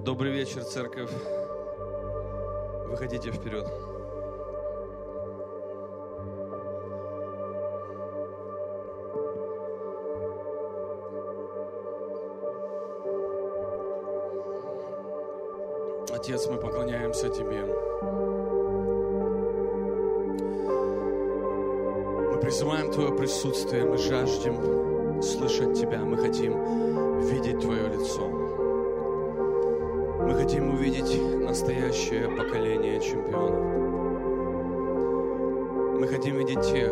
Добрый вечер, церковь. Выходите вперед. Отец, мы поклоняемся Тебе. Мы призываем Твое присутствие, мы жаждем слышать Тебя, мы хотим видеть Твое лицо. Мы хотим увидеть настоящее поколение чемпионов. Мы хотим видеть тех,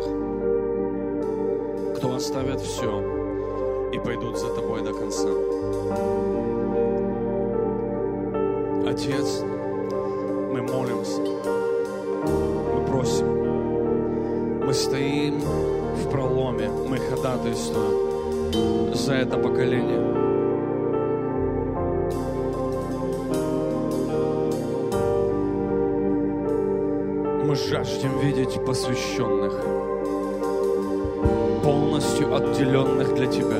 кто оставят все и пойдут за Тобой до конца. Отец, мы молимся, мы просим, мы стоим в проломе, мы ходатайствуем за это поколение. Мы жаждем видеть посвященных, полностью отделенных для Тебя.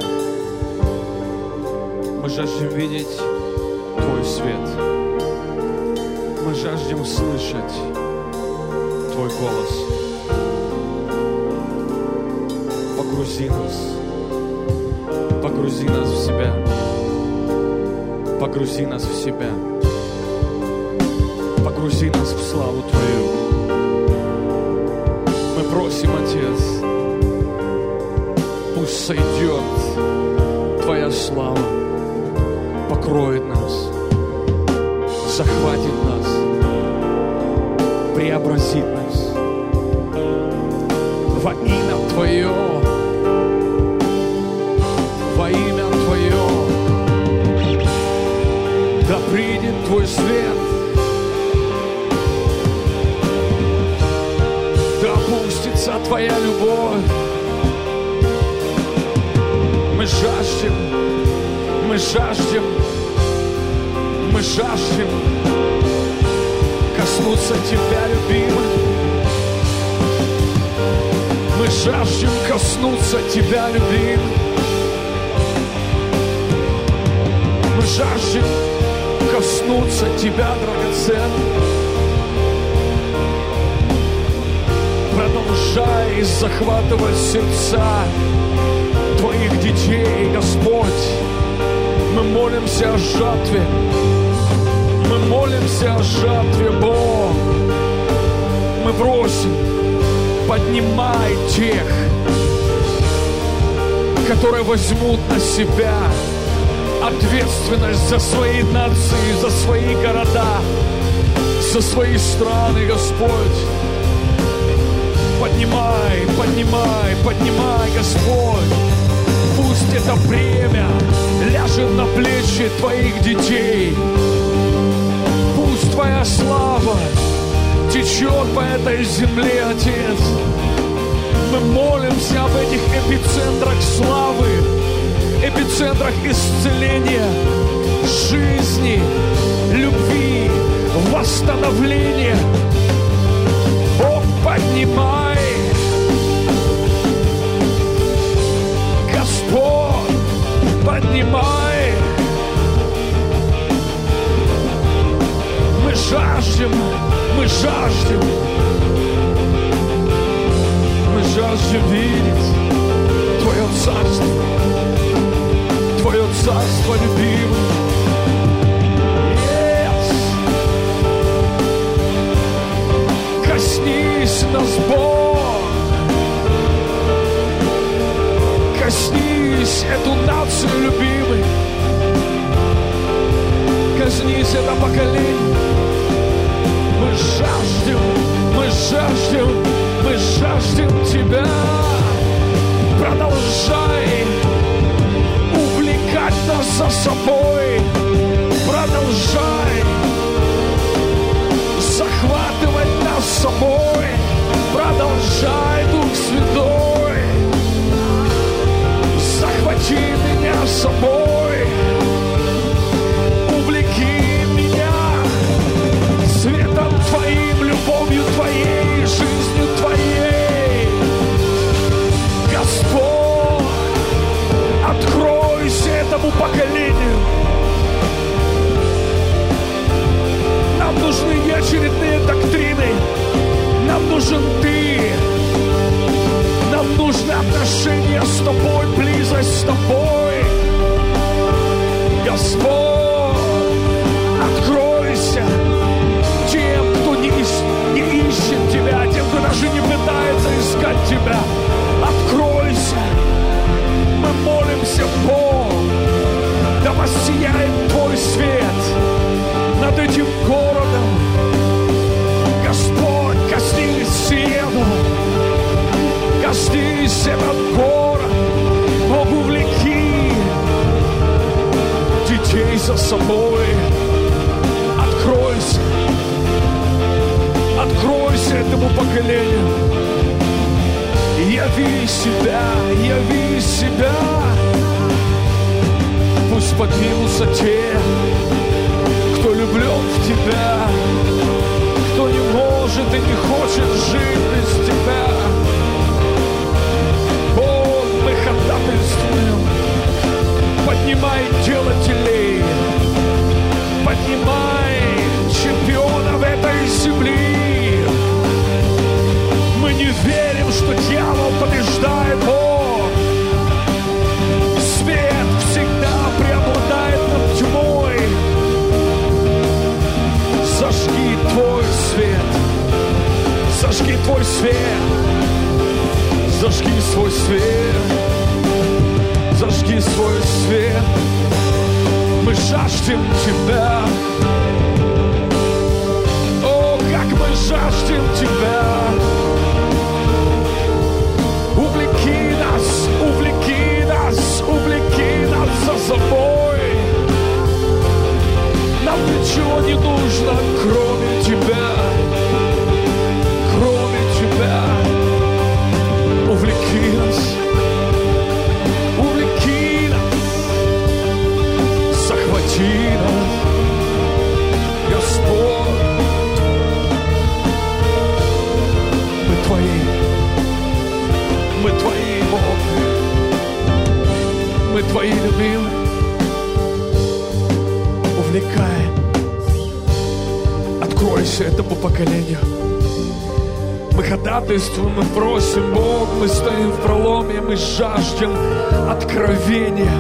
Мы жаждем видеть Твой свет. Мы жаждем слышать Твой голос. Погрузи нас в себя. Погрузи нас в себя. Погрузи нас в славу Твою. Мы просим, Отец, пусть сойдет Твоя слава, покроет нас, захватит нас, преобразит нас. Во имя Твое, во имя Твое, да придет Твой свет, да опустится Твоя любовь. Мы жаждем, мы жаждем, мы жаждем коснуться Тебя, любимый. Мы жаждем коснуться Тебя, любимый. Мы жаждем коснуться Тебя, драгоценный. Продолжай захватывать сердца Твоих детей, Господь. Мы молимся о жатве. Мы молимся о жатве, Бог. Мы просим, поднимай тех, которые возьмут на себя ответственность за свои нации, за свои города, за свои страны, Господь. Поднимай, поднимай, поднимай, Господь. Пусть это бремя ляжет на плечи Твоих детей. Пусть Твоя слава течет по этой земле, Отец. Мы молимся об этих эпицентрах славы, эпицентрах исцеления, жизни, любви, восстановления. Бог, поднимай, Господь, поднимай. Мы жаждем, мы жаждем, мы жаждем видеть Твое царство любимое. Коснись нас, Бог. Коснись эту нацию, любимый. Коснись это поколение. Мы жаждем, мы жаждем, мы жаждем Тебя. Продолжай увлекать нас за собой. Продолжай захватывать нас с собой. Продолжай, Дух Святой, захвати меня с собой. Увлеки меня светом Твоим, любовью Твоей, жизнью Твоей. Господь, откройся этому поколению. этим городом. Господь, коснись еду, коснись этот город, Бог, увлеки детей за собой. Откройся, откройся этому поколению. Яви себя, яви себя. Пусть поднимутся те, кто влюблен в Тебя, кто не может и не хочет жить без Тебя. Бог, мы ходатайствуем, поднимай делателей, поднимай чемпионов этой земли. Мы не верим, что дьявол побеждает, Бог. Свет всегда преобладает над тьмой. Зажги Твой свет, зажги Твой свет, зажги свой свет, зажги свой свет. Мы жаждем Тебя. О, как мы жаждем Тебя. Увлеки нас, увлеки нас, увлеки нас за собой. Нам ничего не нужно, кроме Тебя, кроме Тебя. Увлеки нас, увлеки нас, захвати нас, Господь. Мы Твои, мы Твои, Бог, мы Твои любимые. Увлекай, откройся этому поколению. Мы ходатайствуем, мы просим, Бог, мы стоим в проломе, мы жаждем откровения.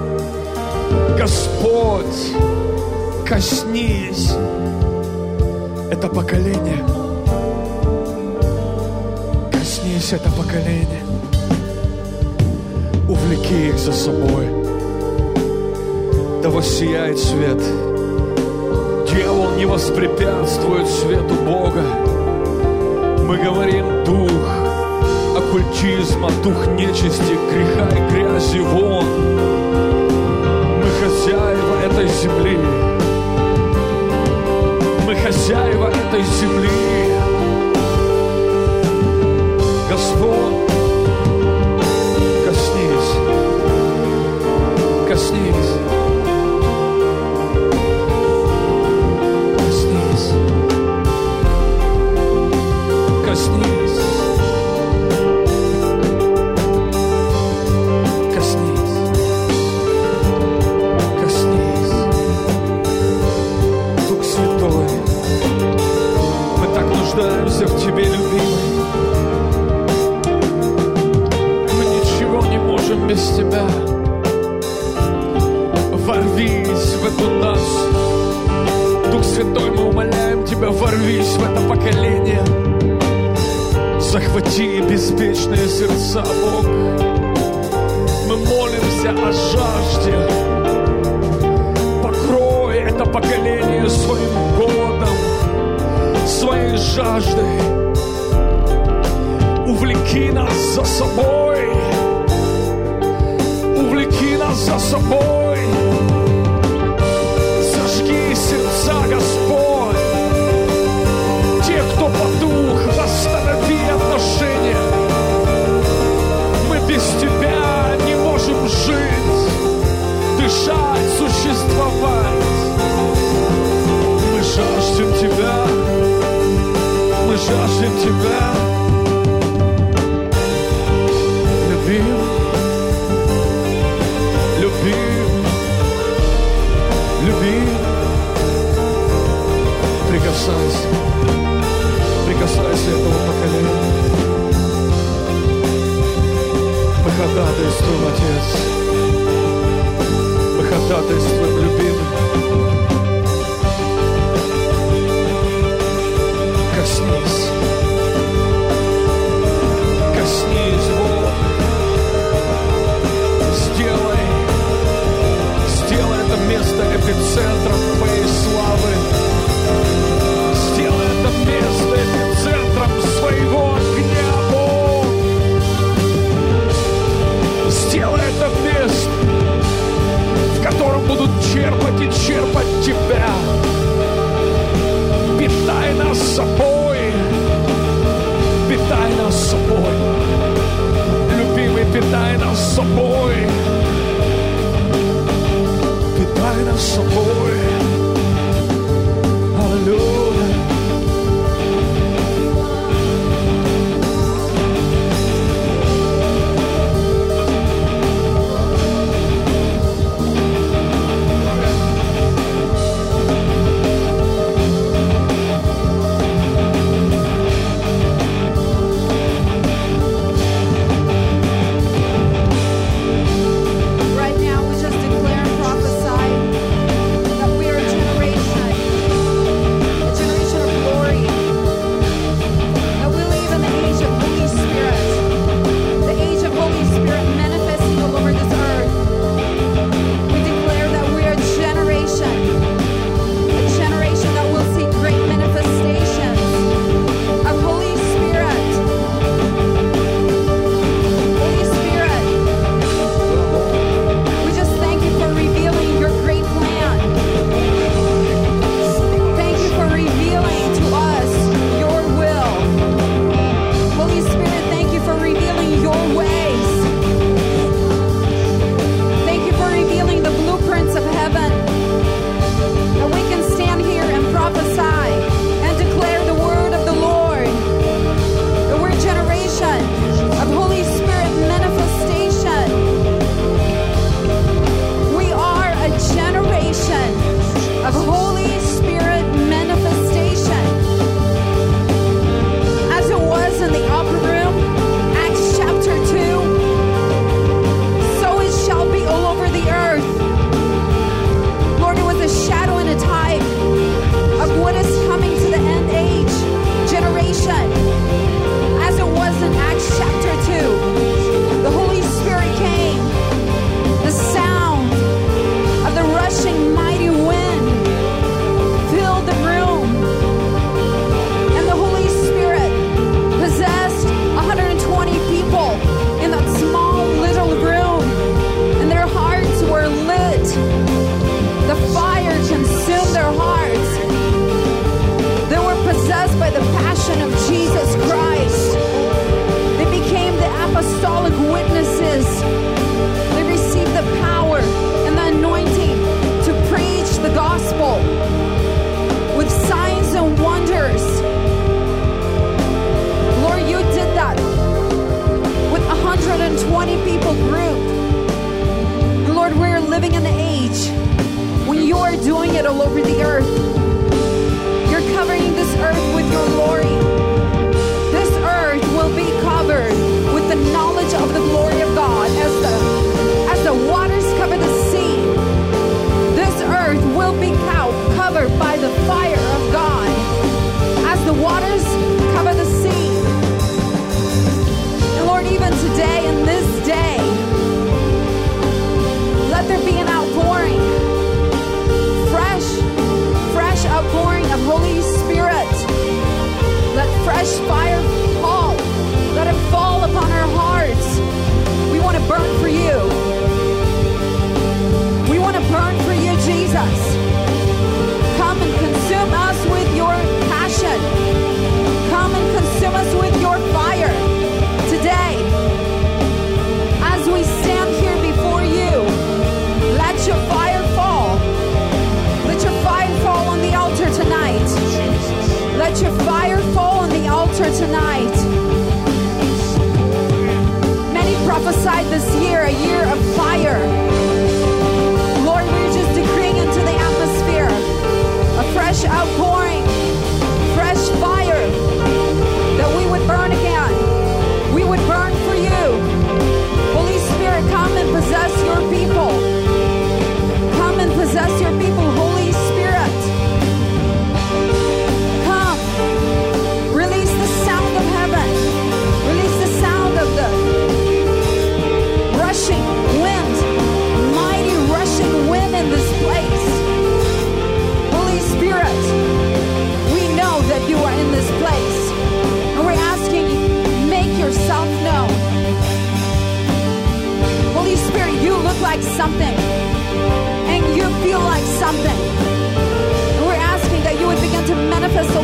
Господь, коснись это поколение. Коснись это поколение. Увлеки их за собой. Да воссияет свет. Дьявол не воспрепятствует свету Бога. Мы говорим: дух оккультизма, дух нечисти, греха и грязи вон. Мы хозяева этой земли. Мы хозяева этой земли. Господь, коснись, коснись. Коснись, коснись, коснись, Дух Святой, мы так нуждаемся в Тебе, любимый. Мы ничего не можем без Тебя. Ворвись в эту нас, Дух Святой, мы умоляем Тебя, ворвись в это поколение. Захвати беспечные сердца, Бог. Мы молимся о жажде. Покрой это поколение своим голодом, своей жаждой. Увлеки нас за собой. Увлеки нас за собой. Зажги сердца, Господь. Те, кто потух, восстанови отношения. Мы без Тебя не можем жить, дышать, существовать. Мы жаждем Тебя. Мы жаждем Тебя. Любим, любим, любим. Прикасайся. Прикасайся этого поколения. Мы ходатайствуем, Отец. Мы ходатайствуем, любимый. Коснись. Коснись, Бог. Сделай это место эпицентром Твоей славы. котором будут черпать и черпать Тебя. Питай нас собой, питай нас собой. Любимый, питай нас собой, питай нас собой. Аллилуйя. Let there be an outpouring, fresh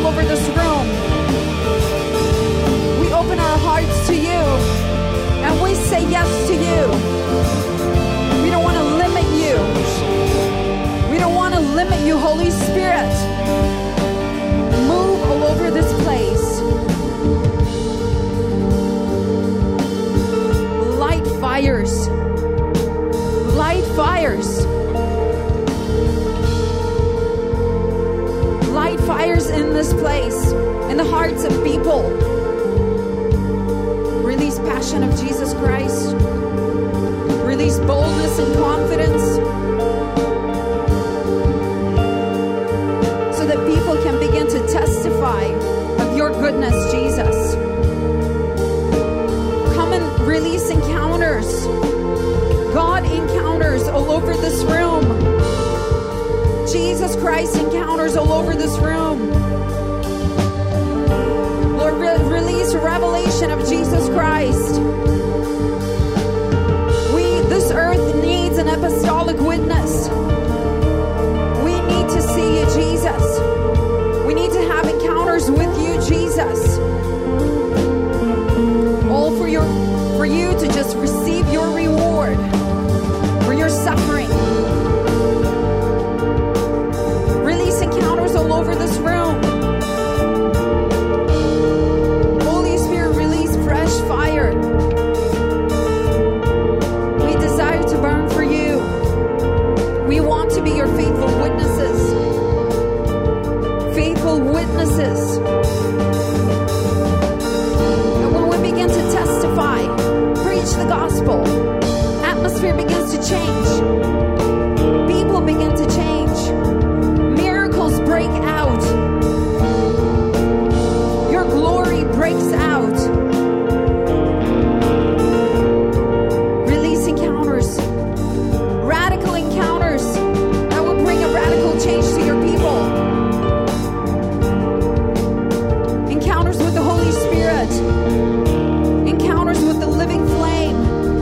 over this room. We open our hearts to you and we say yes to you. We don't want to limit you. We don't want to limit you, Holy Spirit. Move all over this place. Light fires. Light fires. Light fires in this place, in the hearts of people. Release passion of Jesus Christ. Release boldness and confidence, so that people can begin to testify of your goodness, Jesus. Come and release encounters, God encounters all over this room. Jesus Christ encounters all over this room. Lord, release revelation of Jesus Christ. This earth needs an apostolic witness. We need to see you, Jesus. We need to have encounters with you, Jesus. All for you to just receive your reward for your suffering. Release encounters all over this room. Holy Spirit, release fresh fire. We desire to burn for you. We want to be your faithful witnesses. Faithful witnesses. And when we begin to testify, preach the gospel, atmosphere begins to change. People begin to change. Miracles break out. Your glory breaks out. Release encounters. Radical encounters that will bring a radical change to your people. Encounters with the Holy Spirit. Encounters with the living flame.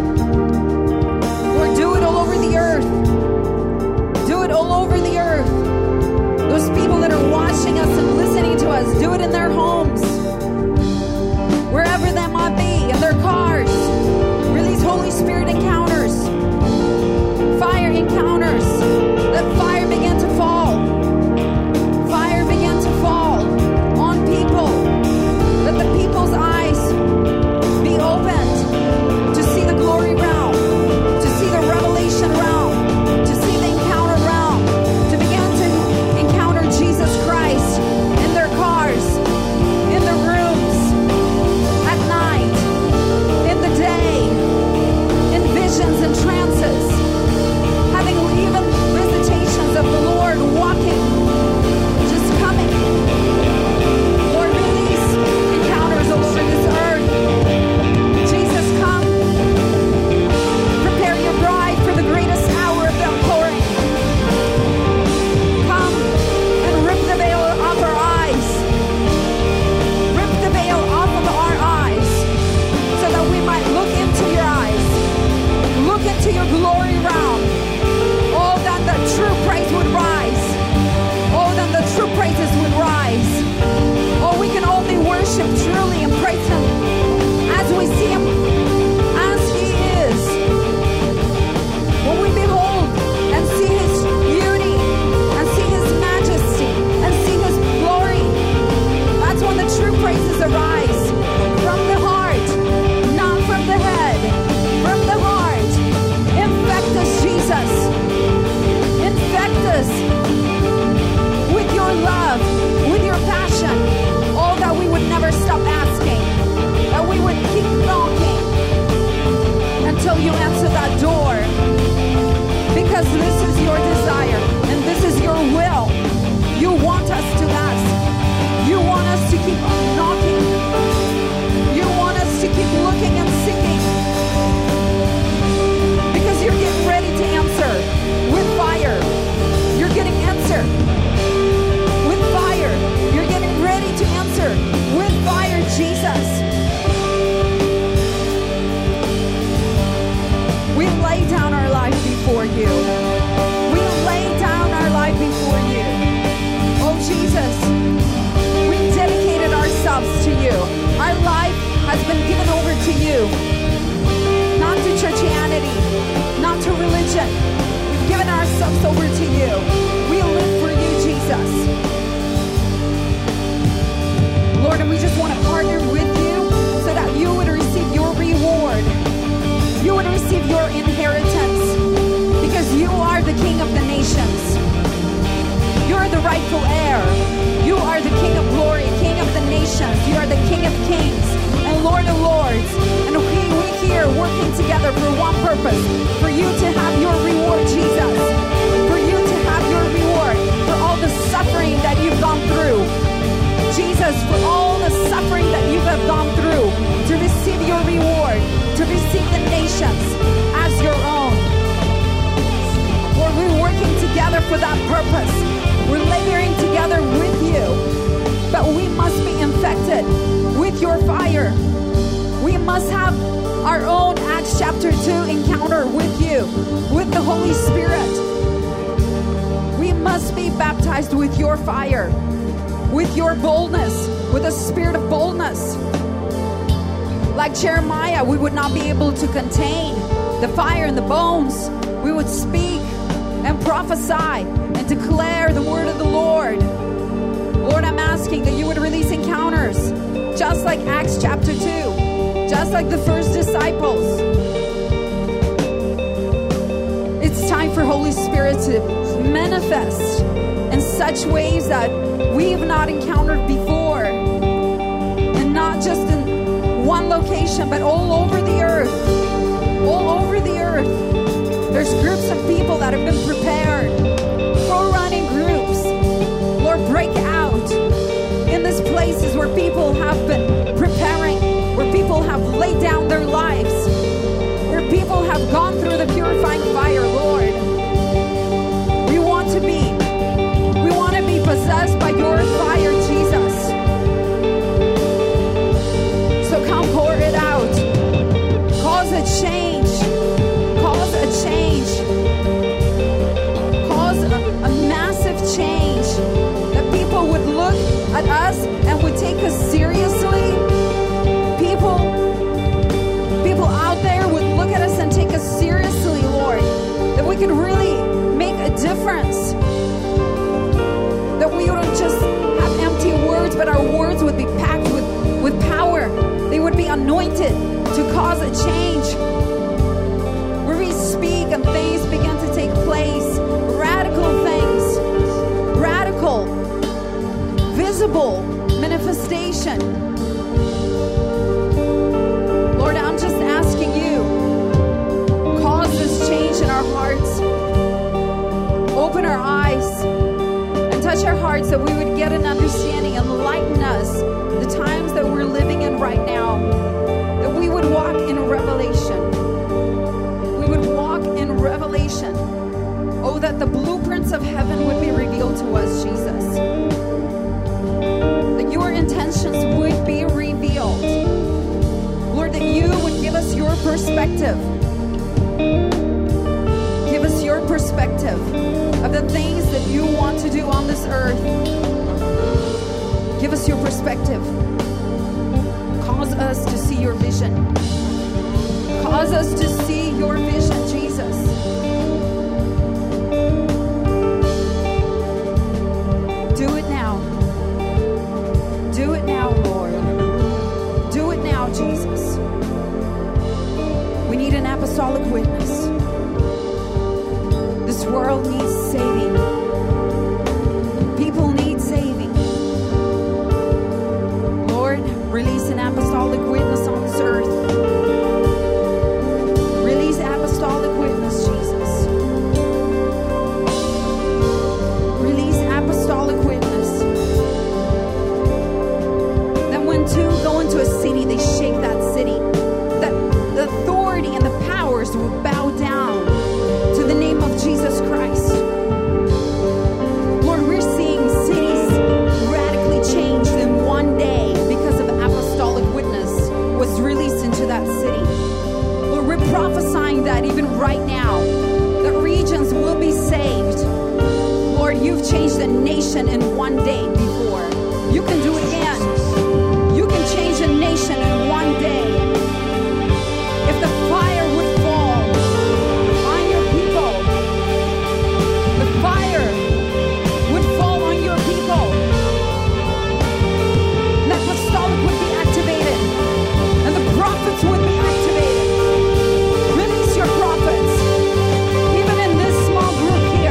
Lord, do it all over the earth. Do it all over the earth. Those people that are watching us and listening to us, do it in their homes. Wherever that might be, in their cars. Release Holy Spirit encounters. Fire encounters. Let fire begin to fall. Fire begin to fall on people. Let the people's eyes be opened to see the glory realm, to see the revelation realm, to see the encounter realm, to begin to encounter Jesus Christ in their cars, in their rooms, at night, in the day, in visions and trances, having even visitations of the Lord walking, just coming. Lord, release encounters all over this earth. Jesus, come. Prepare your bride for the greatest hour of the outpouring. Come and rip the veil off our eyes. Rip the veil off of our eyes, so that we might look into your eyes. Look into your glory realm. Oh, that the true praise would rise. Oh, that the true praises would rise. Oh, we can only worship truly and praise him as we see him as he is. When we behold and see his beauty and see his majesty and see his glory, that's when the true praises arise from the heart, not from the head, from the heart. Infect us, Jesus. Infect us with your love, with your passion. Oh, that we would never stop asking, that we would keep knocking until you answer that door. Because this is your desire and this is your will. You want us to ask. You want us to keep knocking. You want us to keep looking and seeking. Because you're getting ready to answer with fire. You're getting answer with fire. You're getting ready to answer with fire, Jesus. We lay down our life before you. We lay King of the nations. You're the rightful heir. You are the King of glory, King of the nations. You are the King of kings and Lord of lords. And we here working together for one purpose, for you to have your reward, Jesus. For you to have your reward for all the suffering that you've gone through. Jesus, for all the suffering that you have gone through, to receive your reward, to receive the nations as your own. Lord, we're working together for that purpose. We're laboring together with you, but we must be infected with your fire. We must have our own Acts chapter 2 encounter with you, with the Holy Spirit. We must be baptized with your fire, with your boldness, with a spirit of boldness. Like Jeremiah, we would not be able to contain the fire in the bones. We would speak and prophesy and declare the word of the Lord. Lord, I'm asking that you would release encounters, just like Acts chapter 2, just like the first disciples. It's time for Holy Spirit to manifest in such ways that we've not encountered before. And not just in one location, but all over the earth. All over the earth. There's groups of people that have been prepared. Pro-running groups. Lord, break out in these places where people have been preparing, where people have laid down their lives, where people have gone through the purifying fire, Lord. We want to be possessed by your fire, Jesus. So come pour it out. Cause a change. Cause a change. Cause a massive change. That people would look at us and would take us seriously. People out there would look at us and take us seriously, Lord. That we could really make a difference. That we wouldn't just have empty words, but our words would be packed with power. They would be anointed to cause a change. Where we speak and things begin to take place. Radical things. Radical. Visible manifestation. Lord, I'm just asking you, cause this change in our hearts. Open our eyes. Touch our hearts that we would get an understanding, enlighten us the times that we're living in right now, that we would walk in revelation. We would walk in revelation. Oh, that the blueprints of heaven would be revealed to us, Jesus. That your intentions would be revealed. Lord, that you would give us your perspective. Give us your perspective of the things that you want to do on this earth. Give us your perspective. Cause us to see your vision. Cause us to see your vision, Jesus. Do it now. Do it now, Lord. Do it now, Jesus. We need an apostolic witness. This world needs saving. People need saving. Lord, release an apostolic witness on this earth. Release apostolic witness, Jesus. Release apostolic witness. That when two go into a city, they shake that city. That the authority and the powers will bow down to the name of Jesus Christ. Lord, we're seeing cities radically changed in one day because of apostolic witness was released into that city. Lord, we're prophesying that even right now, that regions will be saved. Lord, you've changed a nation in one day before. You can do it again. You can change a nation in one day. If the fire would fall on your people, the fire would fall on your people, and that apostolic would be activated, and the prophets would be activated. Release your prophets, even in this small group here.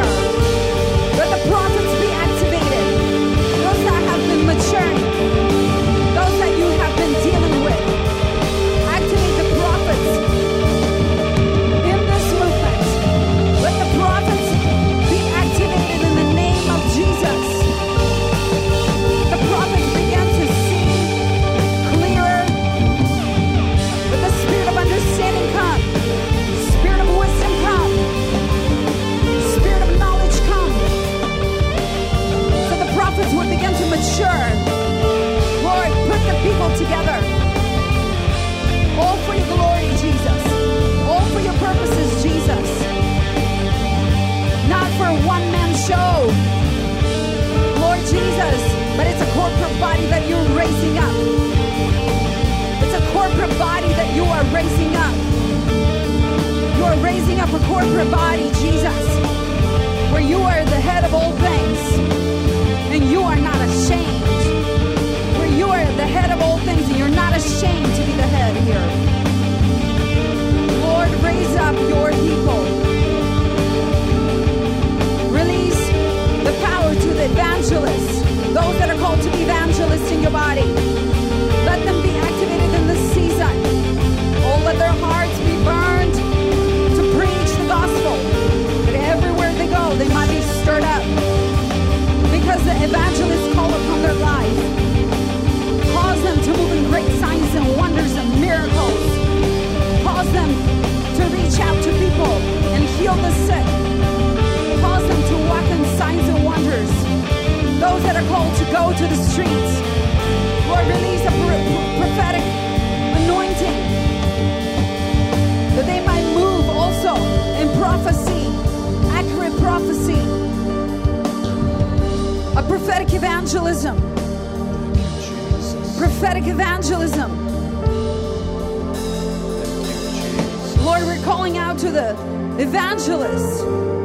Jesus, but it's a corporate body that you're raising up. It's a corporate body that you are raising up. You are raising up a corporate body, Jesus, where you are the head of all things, and you are not ashamed. Where you are the head of all things, and you're not ashamed to be the head here. Lord, raise up your people. Release the power to the evangelists, those that are called to be evangelists in your body. Let them be activated in this season. Oh, let their hearts be burned to preach the gospel, that everywhere they go, they might be stirred up. Because the evangelists call upon their life. Cause them to move in great signs and wonders and miracles. Cause them to reach out to people and heal the sick. Cause them to walk in signs and wonders. Those that are called to go to the streets. Lord, release a prophetic anointing, that they might move also in prophecy, accurate prophecy, a prophetic evangelism. Prophetic evangelism. Lord, we're calling out to the evangelists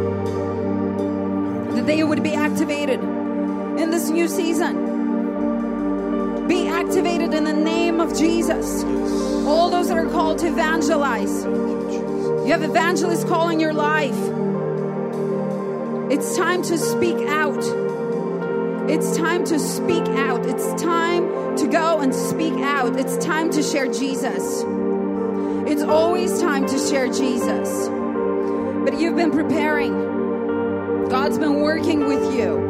that they would be activated in this new season. Be activated in the name of Jesus. All those that are called to evangelize. You have evangelists calling your life. It's time to speak out. It's time to speak out. It's time to go and speak out. It's time to share Jesus. It's always time to share Jesus. But you've been preparing. God's been working with you.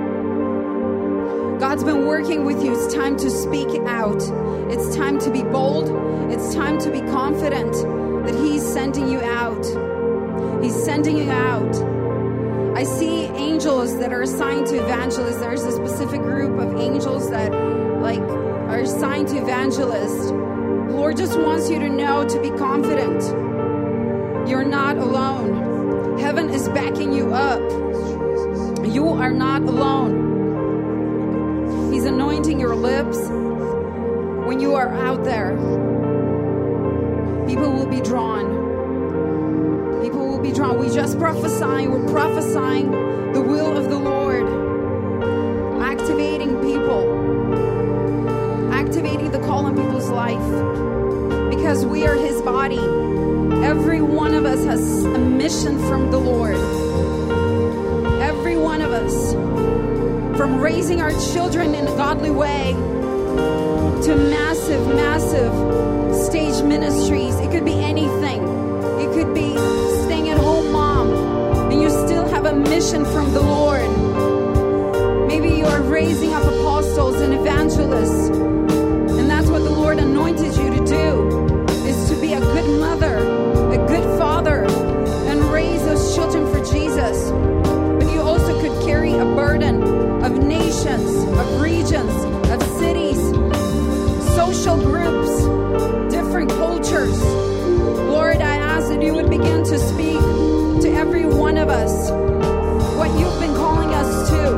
God's been working with you. It's time to speak out. It's time to be bold. It's time to be confident that He's sending you out. He's sending you out. I see angels that are assigned to evangelists. There's a specific group of angels that are assigned to evangelists. Lord just wants you to know, to be confident. You're not alone. Heaven is backing you up. You are not alone. He's anointing your lips. When you are out there, people will be drawn. People will be drawn. We just prophesying. We're prophesying the will of the Lord. Activating people. Activating the call in people's life. Because we are His body. Every one of us has a mission from the Lord. Every one of us. From raising our children in a godly way to massive, massive stage ministries. It could be anything. It could be staying at home mom and you still have a mission from the Lord. Maybe you are raising up apostles and evangelists, and that's what the Lord anointed you to do, is to be a good mother, a good father, and raise those children for Jesus. But you also could carry a burden of nations, of regions, of cities, social groups, different cultures. Lord, I ask that you would begin to speak to every one of us what you've been calling us to.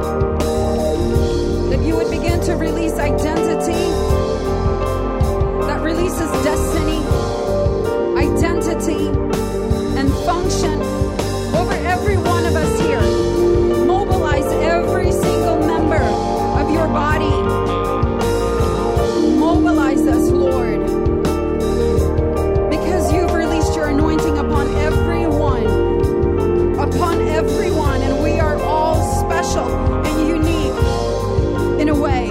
That you would begin to release identity that releases destiny, identity, and function over every one of us here. Mobilize every single member of your body. Mobilize us, Lord. Because you've released your anointing upon everyone. Upon everyone. And we are all special and unique in a way.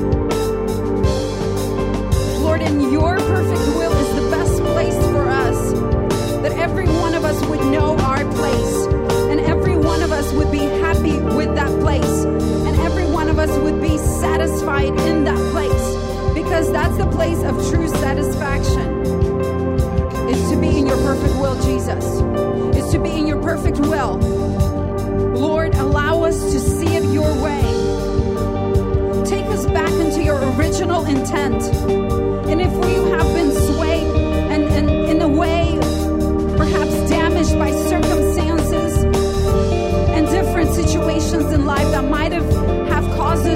Lord, and your perfect will is the best place for us. That every one of us would know our place. And every one of us would be happy with that place. And every one of us would be satisfied in that place. Because that's the place of true satisfaction. Is to be in your perfect will, Jesus. Is to be in your perfect will. Lord, allow us to see it your way. Take us back into your original intent. And if we have been swayed and in a way perhaps damaged by circumstances and different situations in life that might have caused us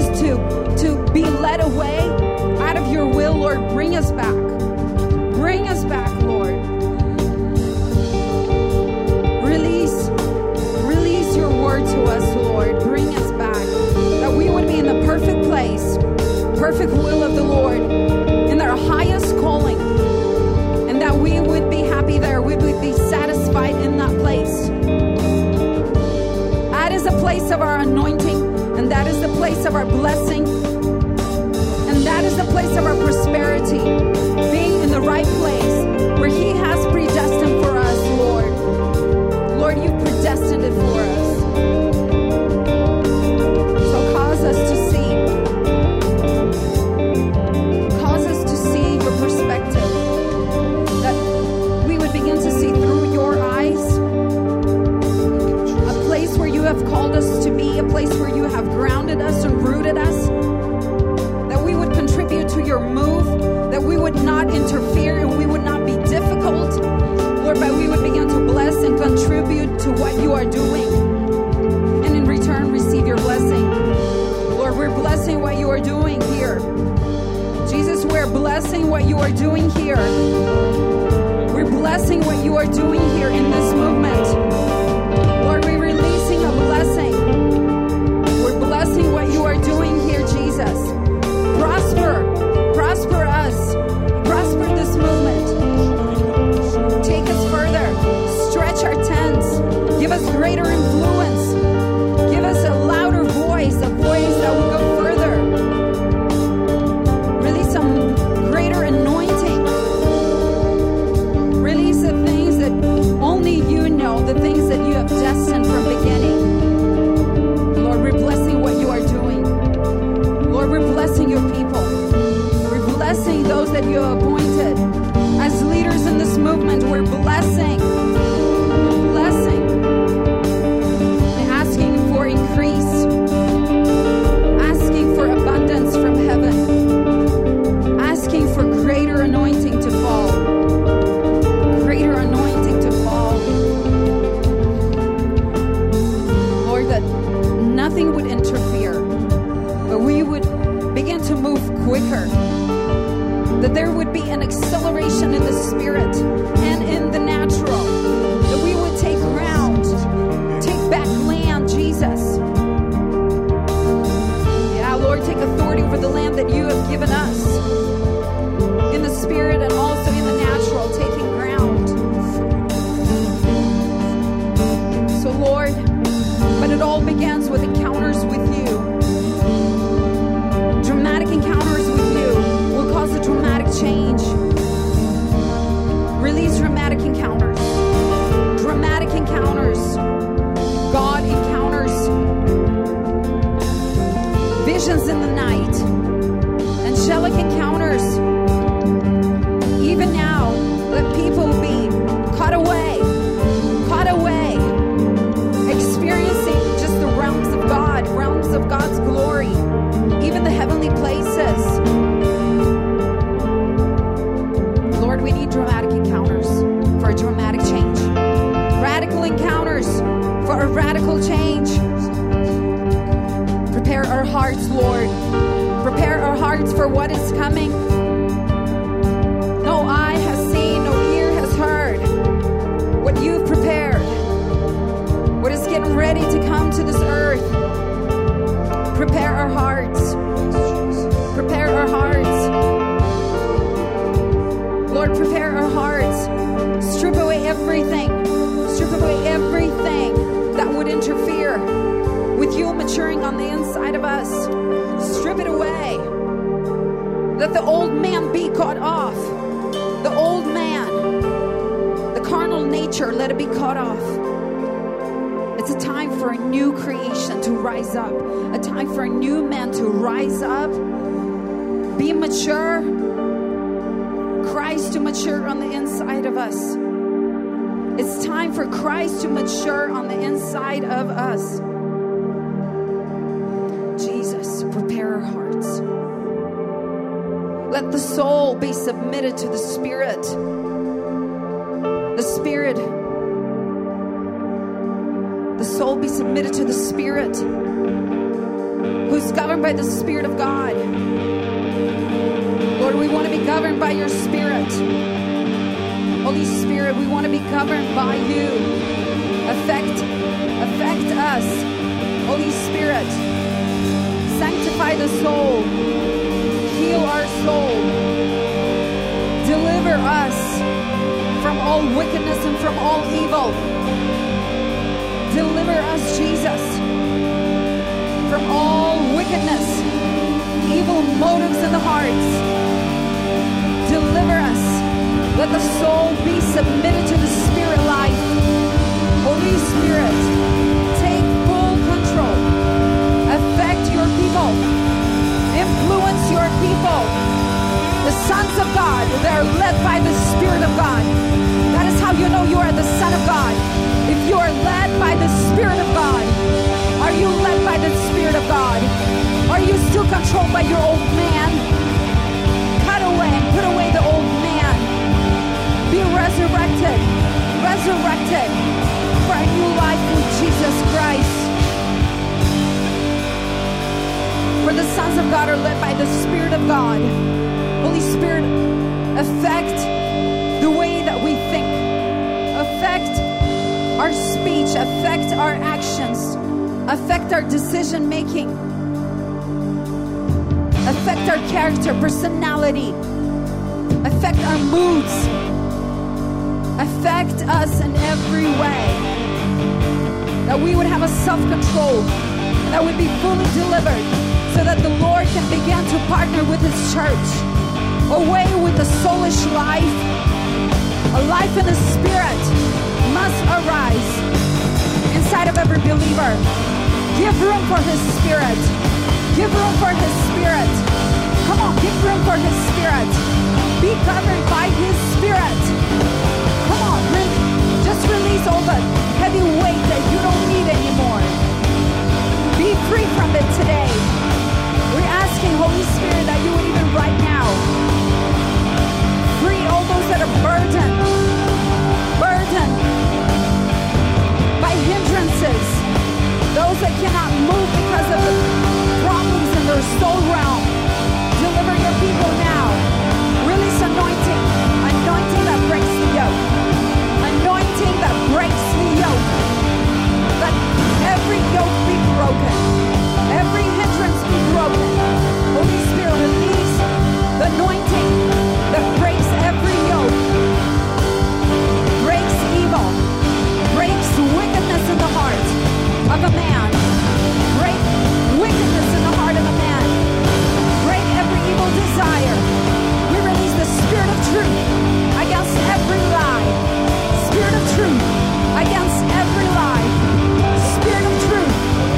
to be led away out of your will, Lord, bring us back. Bring us back, Lord. Release your word to us, Lord. Bring us back. That we would be in the perfect place, perfect will of the Lord, in our highest calling. And that we would be happy there. We would be satisfied in that place. That is the place of our anointing. And that is the place of our blessing. And that is the place of our prosperity. Being in the right place where He has predestined for us, Lord. Lord, you've predestined it for us. So cause us to see. Cause us to see your perspective. That we would begin to see through your eyes. A place where you have called us to be. A place where you have grounded us and rooted us. That we would contribute to your move. That we would not interfere and we would not be difficult. Lord, but we would begin to bless and contribute to what you are doing. And in return, receive your blessing. Lord, we're blessing what you are doing here. Jesus, we're blessing what you are doing here. We're blessing what you are doing here in this movement. Lord, we're releasing a blessing. We're blessing what you are doing here, Jesus. Prosper us. Prosper this movement. Take us further. Stretch our tents. Give us greater influence. Give us a louder voice, a voice that will go further. Release some greater anointing. Release the things that only you know, the things that you have destined from beginning. Lord, we're blessing what you are doing. Lord, we're blessing your people. We're blessing those that you have appointed. As leaders in this movement, we're blessing. We're blessing. And asking for increase. Asking for abundance from heaven. Asking for greater anointing to fall. Greater anointing to fall. Lord, that nothing would interfere. But we would begin to move quicker. That there would be an acceleration in the spirit and in the natural. That we would take ground, take back land, Jesus. Yeah, Lord, take authority over the land that you have given us. In the spirit and also in the natural, taking ground. So, Lord, but it all begins with encounters with you. Dramatic encounters with you will cause a dramatic change. Release dramatic encounters. Dramatic encounters. God encounters. Visions in the night. Angelic encounters. Even now, let people be caught away. Caught away. Experiencing just the realms of God. Realms of God's glory. Even the heavenly places. Lord, we need dramatic encounters for a dramatic change. Radical encounters for a radical change. Prepare our hearts, Lord. Prepare our hearts for what is coming. No eye has seen, no ear has heard what you've prepared. What is getting ready to come to this earth. Prepare our hearts. Prepare our hearts. Lord, prepare our hearts. Strip away everything. Strip away everything that would interfere with you maturing on the inside of us. Strip it away. Let the old man be cut off. The old man, the carnal nature, let it be cut off. It's a time for a new creation to rise up. A time for a new man to rise up. Be mature. Christ to mature on the inside of us. It's time for Christ to mature on the inside of us. Jesus, prepare our hearts. Let the soul be submitted to the Spirit. The Spirit. The soul be submitted to the Spirit, whose us governed by the Spirit of God. Lord, we want to be governed by your Spirit. Holy Spirit, we want to be governed by you. Affect us. Holy Spirit, sanctify the soul. Heal our soul. Deliver us from all wickedness and from all evil. Deliver us, Jesus, from all wickedness, evil motives in the hearts. Deliver us. Let the soul be submitted to the Spirit life. Holy Spirit, take full control. Affect your people. Influence your people. The sons of God, they're led by the Spirit of God. That is how you know you are the Son of God. If you are led by the Spirit of God, are you led by the Spirit of God? Are you still controlled by your old man? Cut away and put away the old man. Be resurrected for a new life with Jesus Christ. For the sons of God are led by the Spirit of God. Holy Spirit, affect the way that we think. Affect our speech. Affect our actions. Affect our decision making. Affect our character, personality. Affect our moods. Affect us in every way. That we would have a self-control. That would be fully delivered. So that the Lord can begin to partner with His church. Away with the soulish life. A life in the Spirit must arise inside of every believer. Give room for His Spirit. Give room for His Spirit. Come on, give room for His Spirit. Be governed by His Spirit. Come on, just release all the heavy weight that you don't need anymore. Be free from it today. We're asking, Holy Spirit, that you would even right now free all those that are burdened by hindrances, those that cannot move because of the problems in their soul realm. Deliver your people now. Release anointing that breaks the yoke. Anointing that breaks the yoke. Let every yoke be broken. Every hindrance be broken. Holy Spirit, release the anointing that breaks every yoke, breaks evil, breaks wickedness in the heart of a man, break wickedness in the heart of a man, break every evil desire. We release the Spirit of truth against every lie. Spirit of truth against every lie. Spirit of truth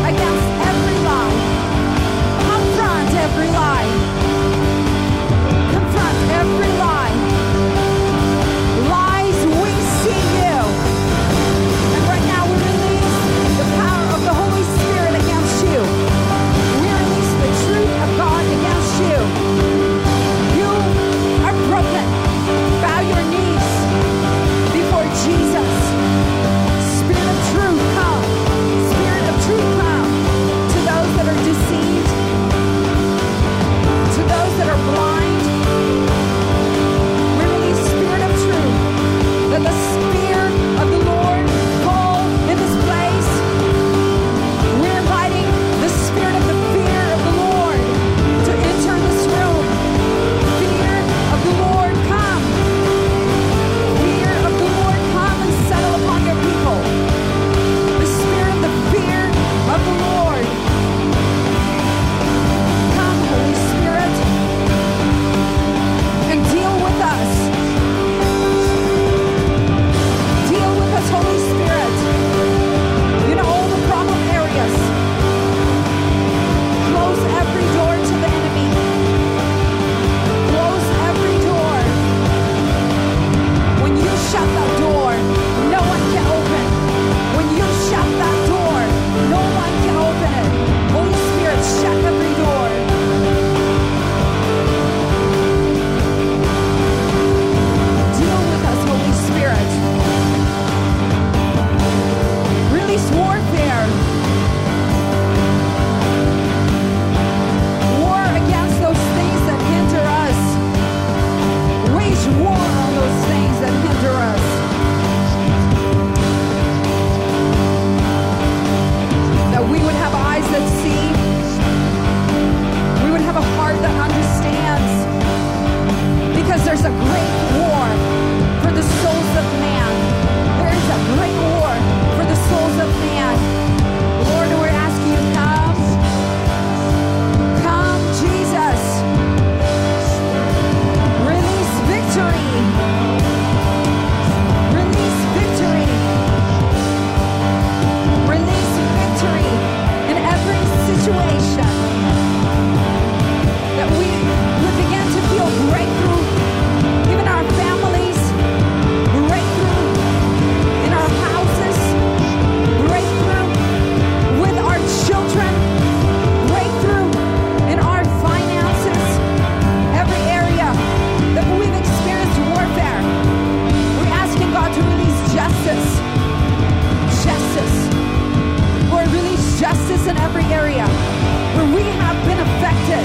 every area where we have been affected.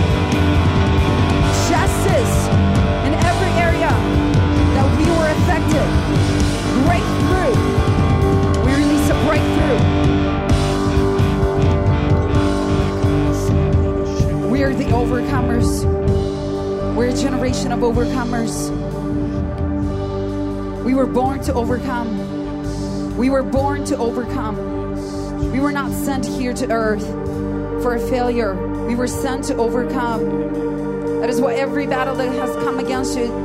Justice in every area that we were affected. Breakthrough. We release a breakthrough. We are the overcomers. We're a generation of overcomers. We were born to overcome. We were born to overcome. We were not sent here to earth for a failure. We were sent to overcome. That is why every battle that has come against you,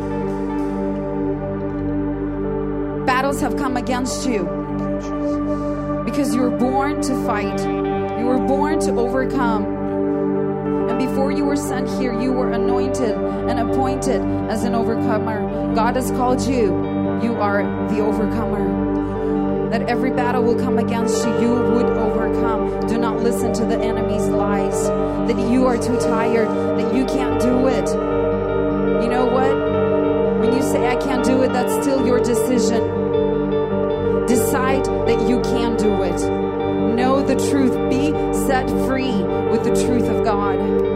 battles have come against you. Because you were born to fight. You were born to overcome. And before you were sent here, you were anointed and appointed as an overcomer. God has called you. You are the overcomer. That every battle will come against you, you would overcome. Do not listen to the enemy's lies. That you are too tired, that you can't do it. You know what? When you say, I can't do it, that's still your decision. Decide that you can do it. Know the truth. Be set free with the truth of God.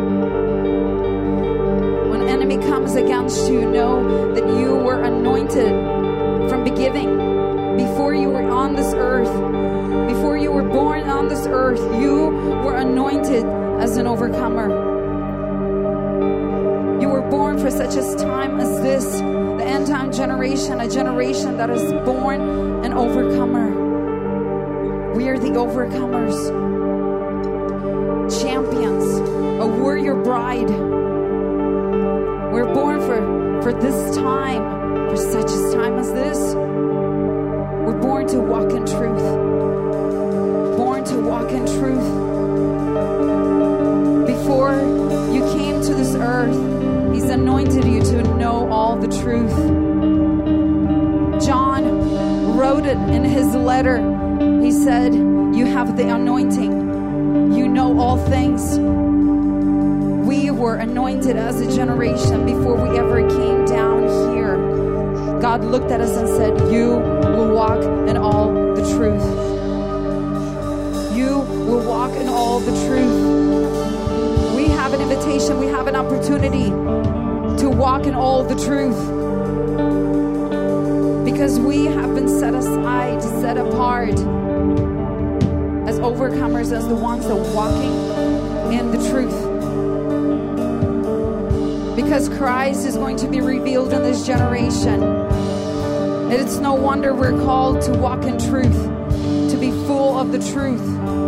When an enemy comes against you, know that you were anointed from beginning. Before you were on this earth, before you were born on this earth, you were anointed as an overcomer. You were born for such a time as this, the end time generation, a generation that is born an overcomer. We are the overcomers, champions, a warrior bride. We're born for this time. For such a time as this, we're born to walk in truth. Born to walk in truth. Before you came to this earth, He's anointed you to know all the truth. John wrote it in his letter. He said, you have the anointing. You know all things. We were anointed as a generation before we ever came down here. God looked at us and said, you will walk in all the truth. You will walk in all the truth. We have an invitation. We have an opportunity to walk in all the truth. Because we have been set aside, set apart as overcomers, as the ones that are walking in the truth. Because Christ is going to be revealed in this generation. And it's no wonder we're called to walk in truth, to be full of the truth.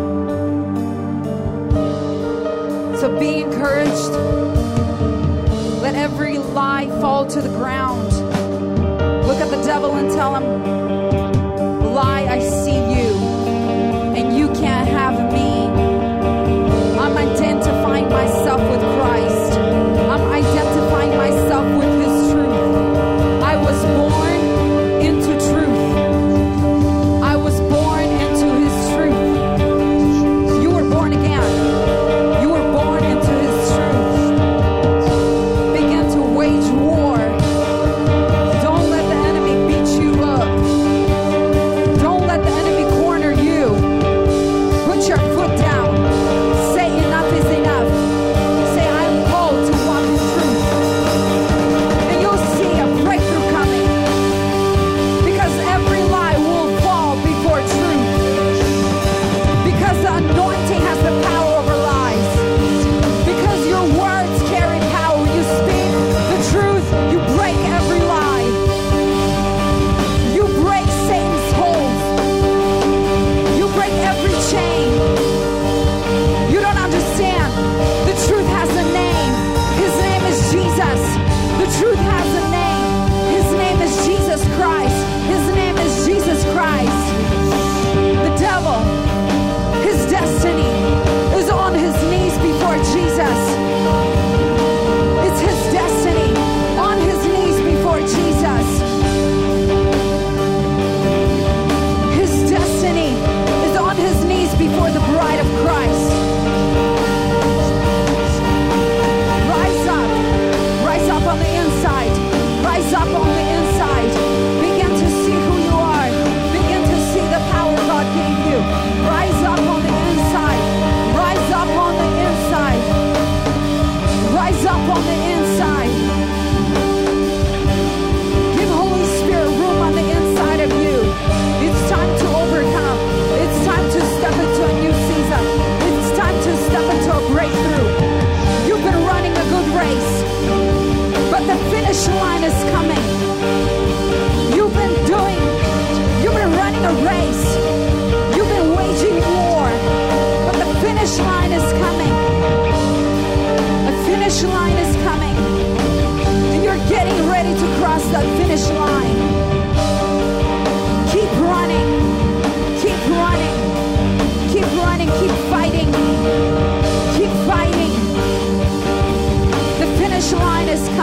So be encouraged. Let every lie fall to the ground. Look at the devil and tell him, lie, I see you, and you can't have me. I'm identifying myself with Christ. I'm identifying myself with His truth. I was born into truth. I was born into His truth. You were born again. You were born into His truth. Begin to wage war. Don't let the enemy beat you up.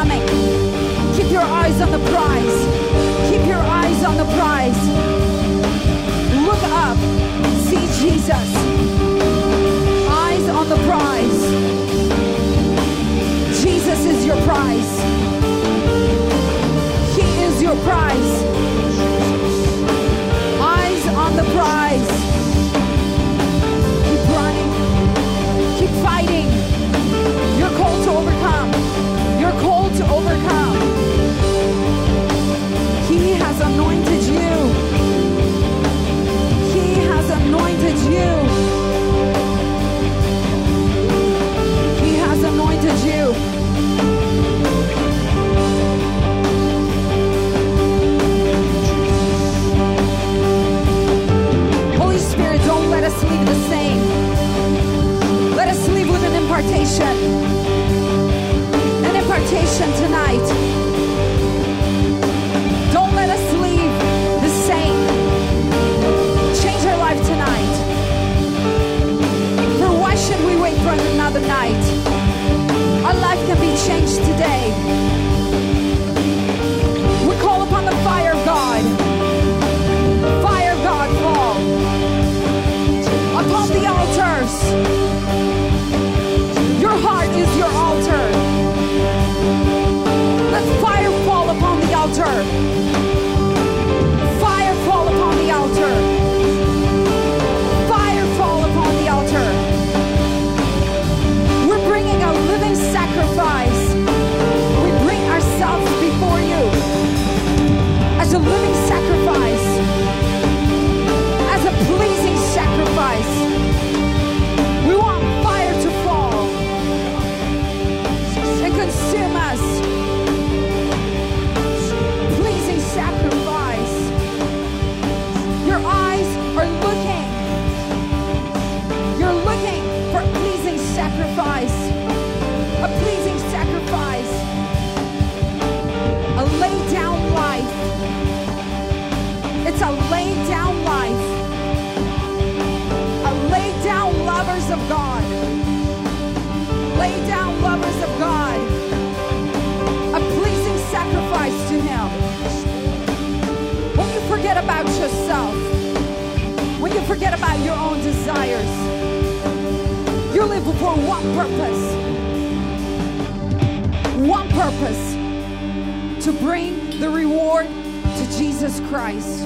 coming. Keep your eyes on the prize. Keep your eyes on the prize. Look up. See Jesus. Eyes on the prize. Jesus is your prize. He is your prize. Eyes on the prize. Keep running. Keep fighting. You're called to overcome. You're called to overcome. He has anointed you. He has anointed you. He has anointed you. Holy Spirit, don't let us leave the same. Let us leave with an impartation. An impartation tonight. Don't let us leave the same. Change our life tonight. For why should we wait for another night? Our life can be changed today. We call upon the fire of God. Fire of God fall upon the altars. Your heart is your altar. Let fire fall upon the altar. Fire fall upon the altar. Fire fall upon the altar. We're bringing a living sacrifice. We bring ourselves before you as a living sacrifice, as a pleasing sacrifice. We want fire to fall and consume us. Pleasing sacrifice. Your eyes are looking. You're looking for a pleasing sacrifice. A pleasing sacrifice. A lay down life. It's a lay down life. A lay down lovers of God. Lay down lovers of God. A pleasing sacrifice to Him. When you forget about yourself, when you forget about your own desires, you live for one purpose. One purpose. To bring the reward to Jesus Christ.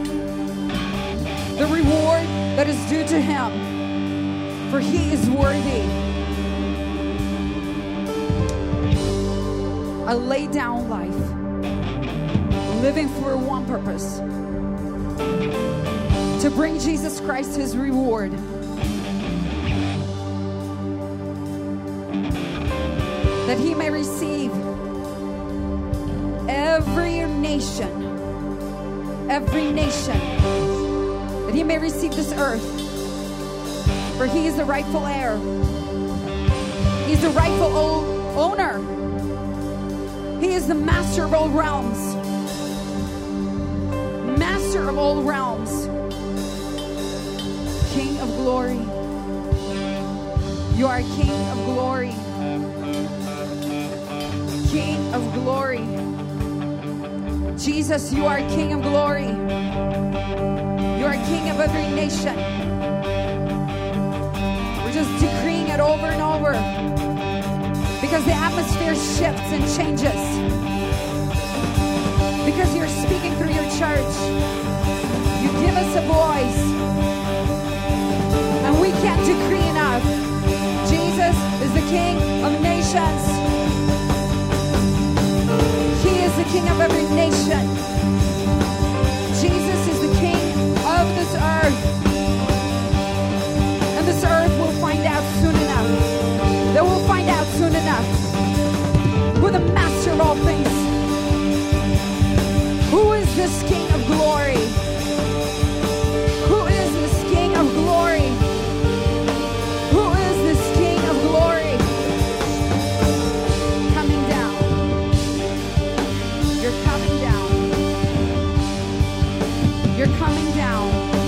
The reward that is due to Him. For He is worthy. A lay down life. Living for one purpose. To bring Jesus Christ His reward. That He may receive every nation. That He may receive this earth. For He is the rightful heir. He's the rightful owner. He is the master of all realms. Master of all realms. King of glory. You are King of glory. King of glory. Jesus, you are King of glory. You are King of every nation. We're just decreeing it over and over. Because the atmosphere shifts and changes. Because you're speaking through your church. You give us a voice. And we can't decree enough. Jesus is the King of nations. He is the King of every nation. Jesus is the King of this earth. And this earth will find out soon enough. They will find out soon enough who the master of all things. Who is this King of glory? Who is this King of glory? Who is this King of glory? Coming down. You're coming down. You're coming down.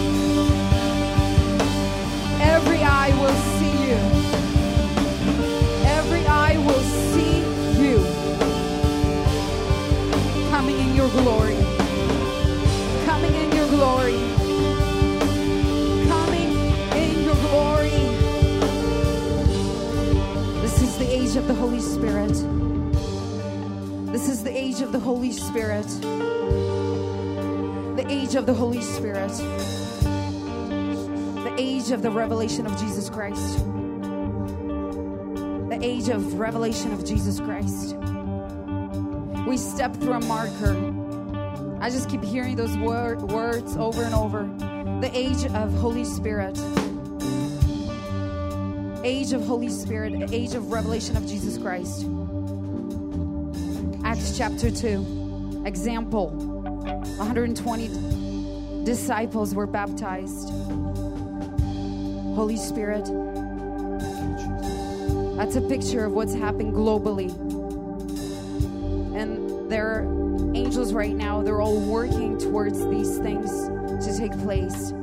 Every eye will see you. Every eye will see you. Spirit. This is the age of the Holy Spirit. The age of the Holy Spirit. The age of the revelation of Jesus Christ. The age of revelation of Jesus Christ. We step through a marker. I just keep hearing those words over and over. The age of Holy Spirit. Age of Holy Spirit. Age of revelation of Jesus Christ. Acts chapter 2. Example. 120 disciples were baptized. Holy Spirit. That's a picture of what's happened globally. And there are angels right now, they're all working towards these things to take place.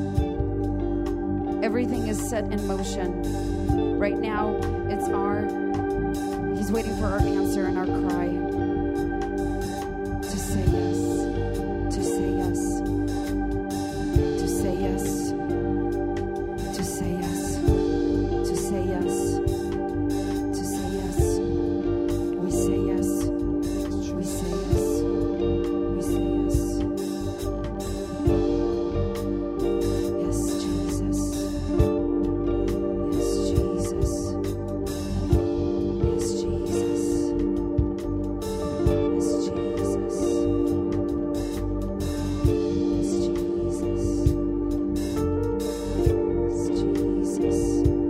Everything is set in motion. Right now, He's waiting for our answer and our cry. To say yes. To say yes. To say yes. To say yes. To say yes. To say yes. We say yes. We say yes. We say yes. Yes, Jesus. Yes, Jesus. Yes, Jesus. Yes, Jesus. Yes, Jesus. Yes, Jesus.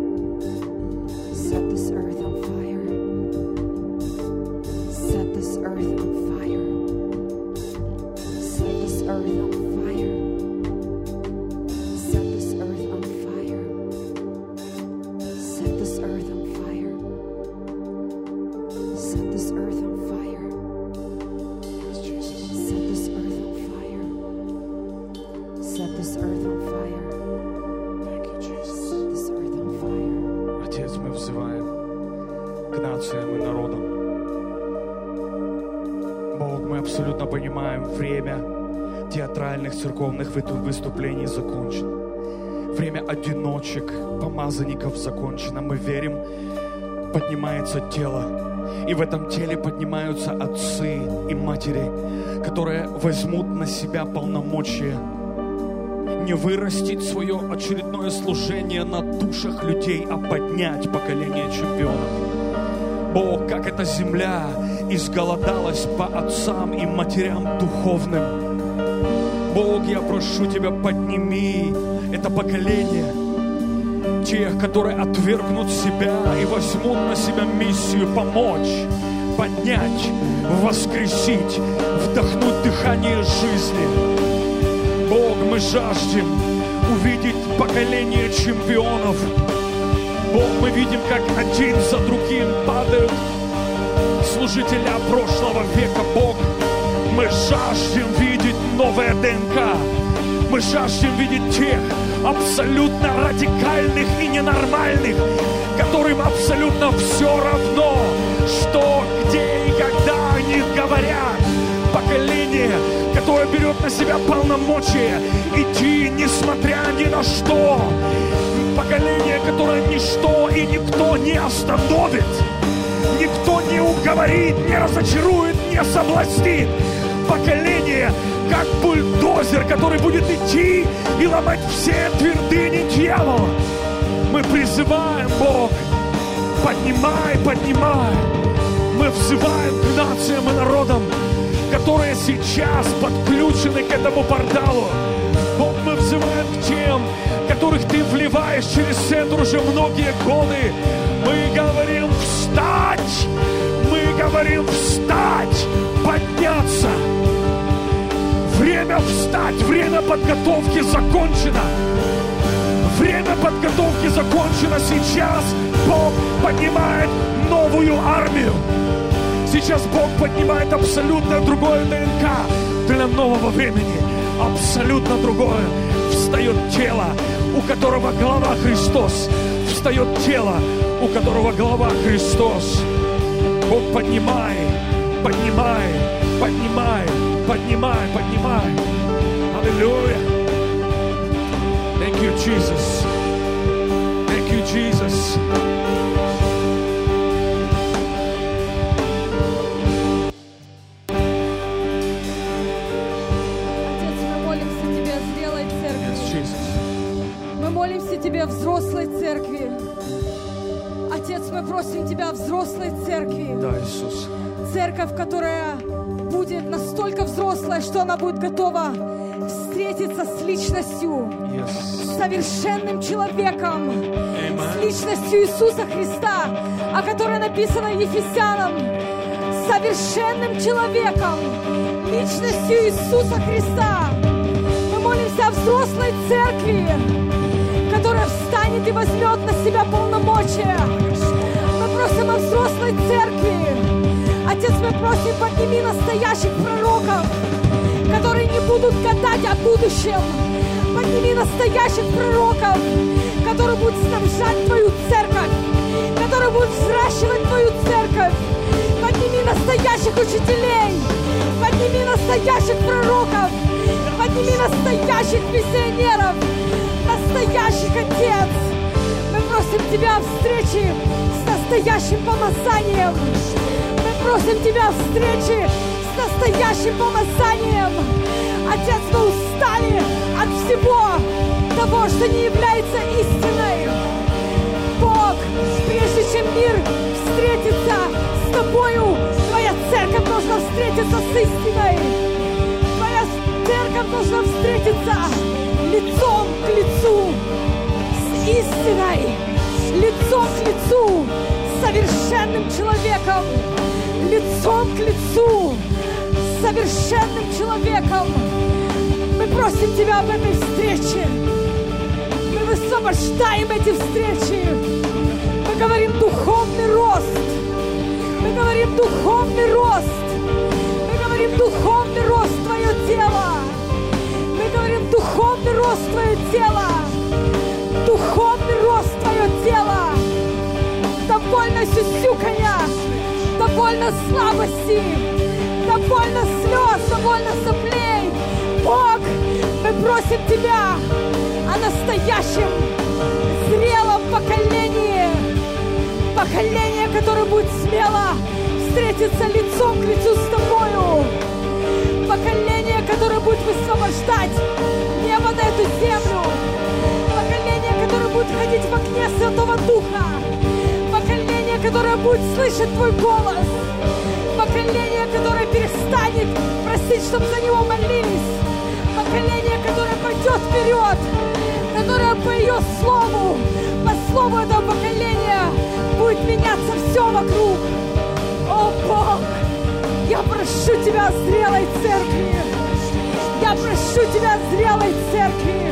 Set this earth on fire. Set this earth on fire. Set this earth on fire. Set this earth on fire. Set this earth on fire. Set this earth on fire. Set this earth on fire. Set this earth on fire. Set this earth on fire. Отец, мы взываем к нациям и народам. Бог, мы абсолютно понимаем, время театральных церковных выступлений закончено. Время одиночек, помазанников закончено. Мы верим, поднимается тело. И в этом теле поднимаются отцы и матери, которые возьмут на себя полномочия не вырастить свое очередное служение на душах людей, а поднять поколение чемпионов. Бог, как эта земля изголодалась по отцам и матерям духовным. Бог, я прошу Тебя, подними это поколение тех, которые отвергнут себя и возьмут на себя миссию помочь, поднять, воскресить, вдохнуть дыхание жизни. Бог, мы жаждем увидеть поколение чемпионов. Бог, мы видим, как один за другим падают служителя прошлого века. Бог, мы жаждем видеть новое ДНК. Мы жаждем видеть тех абсолютно радикальных и ненормальных, которым абсолютно все равно, что, где и когда они говорят. Поколение, которое берет на себя полномочия идти, несмотря ни на что. Поколение, которое ничто и никто не остановит. Никто не уговорит, не разочарует, не соблазнит. Поколение, как бульдозер, который будет идти и ломать все твердыни дьявола. Мы призываем, Бог, поднимай, поднимай. Мы взываем к нациям и народам, которые сейчас подключены к этому порталу. Бог, мы взываем к тем, которых Ты вливаешь через центр уже многие годы. Мы говорим встать! Мы говорим встать! Подняться! Время встать! Время подготовки закончено! Время подготовки закончено! Сейчас Бог поднимает новую армию! Сейчас Бог поднимает абсолютно другое ДНК для нового времени. Абсолютно другое. Встает тело, у которого глава Христос. Встает тело, у которого глава Христос. Бог, поднимай, поднимай, поднимай, поднимай, поднимай. Аллилуйя. Thank you, Jesus. Thank you, Jesus. мы просим Тебя о взрослой церкви. Да, Иисус. Церковь, которая будет настолько взрослая, что она будет готова встретиться с личностью, с совершенным человеком, с личностью Иисуса Христа, о которой написано Ефесянам, совершенным человеком, личностью Иисуса Христа. Мы молимся о взрослой церкви, которая встанет и возьмет на себя полномочия. Мы просим о взрослой церкви. Отец, мы просим, подними настоящих пророков, которые не будут гадать о будущем. Подними настоящих пророков, которые будут снабжать Твою церковь, которые будут взращивать Твою церковь. Подними настоящих учителей, подними настоящих пророков, подними настоящих миссионеров, настоящих, Отец. Мы просим Тебя о встрече с настоящим помазанием. Мы просим Тебя о встрече с настоящим помазанием. Отец, мы устали от всего того, что не является истиной. Бог, прежде чем мир встретится с Тобою, Твоя церковь должна встретиться с истиной. Твоя церковь должна встретиться лицом к лицу с истиной, лицом к лицу с совершенным человеком, лицом к лицу с совершенным человеком. Мы просим Тебя об этой встрече. Мы высвобождаем эти встречи. Мы говорим духовный рост. Мы говорим духовный рост. Мы говорим духовный рост в Твое тело. Мы говорим духовный рост в Твое тело. Духовный рост в Твое тело. Довольно сюсюканья, довольно слабости, довольно слез, довольно соплей. Бог, мы просим Тебя о настоящем зрелом поколении. Поколение, которое будет смело встретиться лицом к лицу с Тобою. Поколение, которое будет высвобождать небо на эту землю. Поколение, которое будет ходить в огне Святого Духа. Поколение, которое будет слышать Твой голос. Поколение, которое перестанет просить, чтобы за него молились. Поколение, которое пойдет вперед. Которое по Ее слову, по слову этого поколения будет меняться все вокруг. О, Бог, я прошу Тебя о зрелой церкви. Я прошу Тебя о зрелой церкви.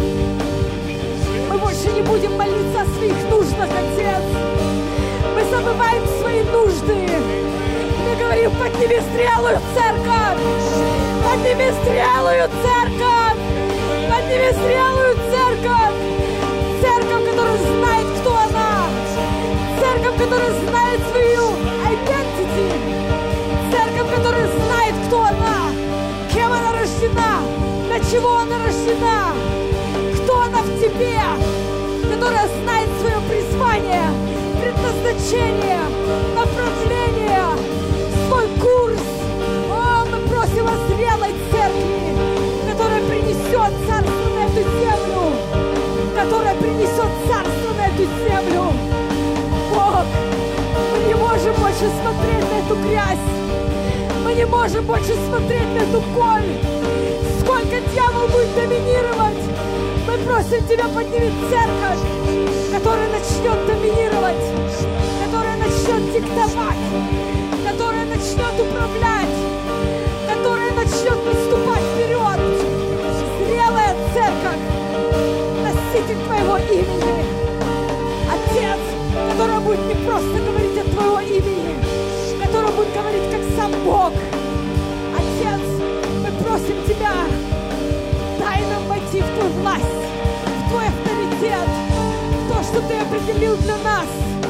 Мы больше не будем молиться о своих нуждах, Отец. Мы забываем свои нужды. Мы говорим, подними зрелую церковь. Подними зрелую церковь. Подними зрелую церковь. Церковь, которая знает, кто она. Церковь, которая знает свою identity. Церковь, которая знает, кто она. Кем она рождена. Для чего она рождена. Кто она в Тебе. Которая знает свое призвание, предназначение, направление, свой курс. О, мы просим о зрелой церкви, которая принесет царство на эту землю. Которая принесет царство на эту землю. Бог, мы не можем больше смотреть на эту грязь. Мы не можем больше смотреть на эту боль. Сколько дьявол будет доминировать. Мы просим Тебя, подними церковь, которая начнет доминировать, которая начнет диктовать, которая начнет управлять, которая начнет наступать вперед. Зрелая церковь, носитель Твоего имени. Отец, которая будет не просто говорить от Твоего имени, которая будет говорить как сам Бог. Отец, мы просим Тебя, дай нам войти в Твою власть, в Твой авторитет, в то, что Ты определил для нас.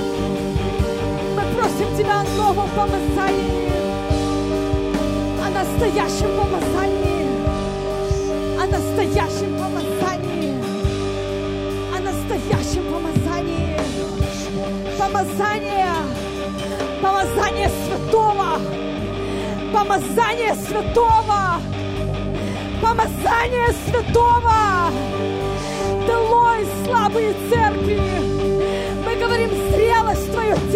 Мы просим Тебя о новом помазании, о настоящем помазании, о настоящем помазании, о настоящем помазании. Помазание, помазание святого, помазание святого. Помазание святого. Долой слабые церкви. Мы говорим зрелость в Твое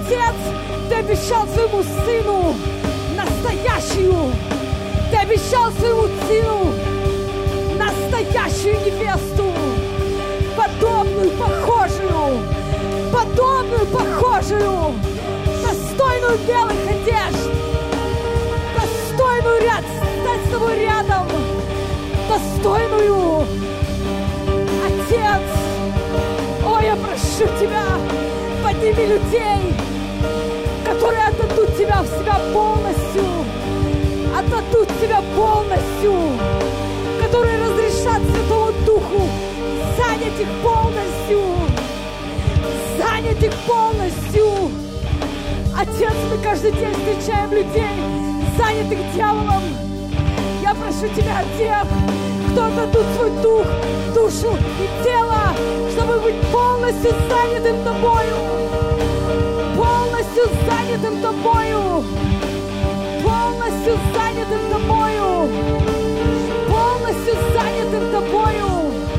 Отец, Ты обещал своему Сыну настоящую. Ты обещал своему Сыну настоящую невесту, подобную, похожую, достойную белых одежд, достойную стать с тобой рядом, достойную. Отец, о, я прошу Тебя, подними людей, которые отдадут Тебя в себя полностью, которые разрешат Святому Духу занять их полностью. Отец, мы каждый день встречаем людей, занятых дьяволом. Я прошу Тебя, тех, кто отдадут свой дух, душу и тело, чтобы быть полностью занятым Тобою. Полностью занятым Тобою. Полностью занятым Тобою. Полностью занятым Тобою.